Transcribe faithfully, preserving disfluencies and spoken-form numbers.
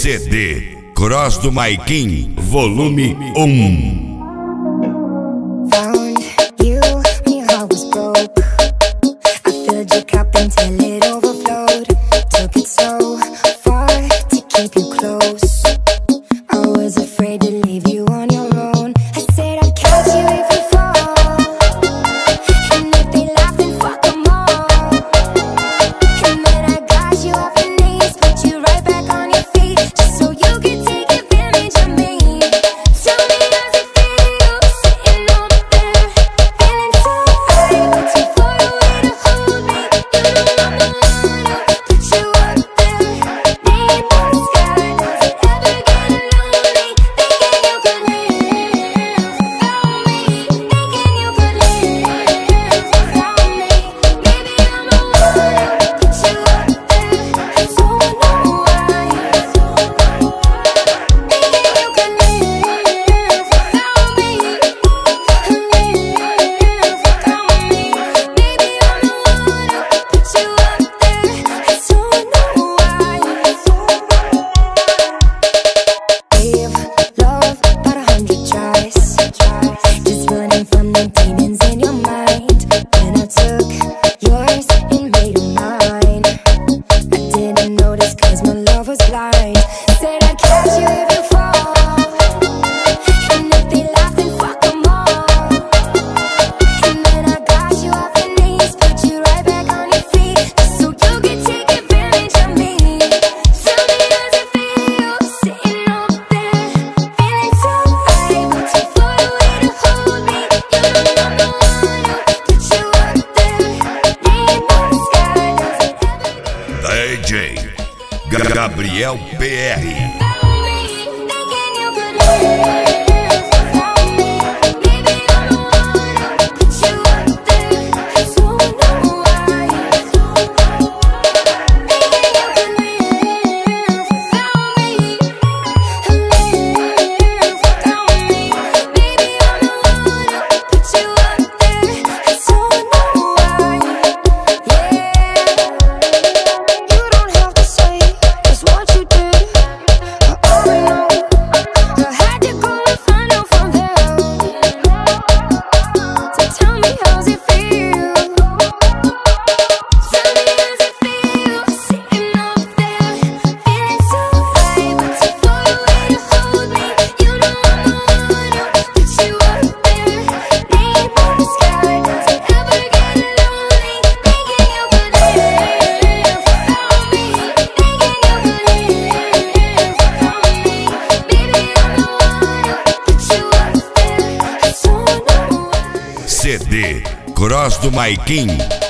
C D Cross do Maikin, volume um. Found you when your heart was broke. I filled your cup until it overflowed. Took it so far to keep you close. I was afraid to leave you on your own. I said I'd catch you if you fall, and if they laugh then fuck them all. And then I got you off your knees, put you right back on your feet, just so you could take advantage of me. Tell me how's it feel, sitting over there, feeling so high, but too far away to hold me. You know I'm the one who put you up there, name in the sky. Does it ever get lonely, thinking you could live without me, thinking you could live without me? Maybe I'm the one who put you up there, I don't know why, thinking you could live without me, live without me. Maybe I'm the one who put you up there, I don't know why. Gave love about a hundred tries, just running from the demons in your mind. Then I took yours and made them mine. I didn't notice 'cause my love was blind. Said I'd catch you if you fall, and if they laugh then fuck them all. And then I got you off your knees, put you right back on your feet, just so you could take advantage of me. Tell me how's it feel, sitting over there, feeling so high, but too far away to hold me. You know I'm the one who put you up there, name in the sky. Does it ever get D J Gabriel P R. without me, thinking you could live without me? Maybe I'm the one who put you up there, I don't know why, thinking you could live without me, live without me. Maybe I'm the one who put you up there, I don't know why. Yeah, you don't have to say just what you did. I already know. I had to go and find out from them. So tell me how's it feel. Tell me how's it feel, sitting up there, feeling so high, but too far away to hold me. You know I'm the one who put you up there, name in the sky. Does it ever get lonely, thinking you could live without me, thinking you could live without me? Maybe I'm the one who put you up there, I don't know why. C D Cross do Maikin,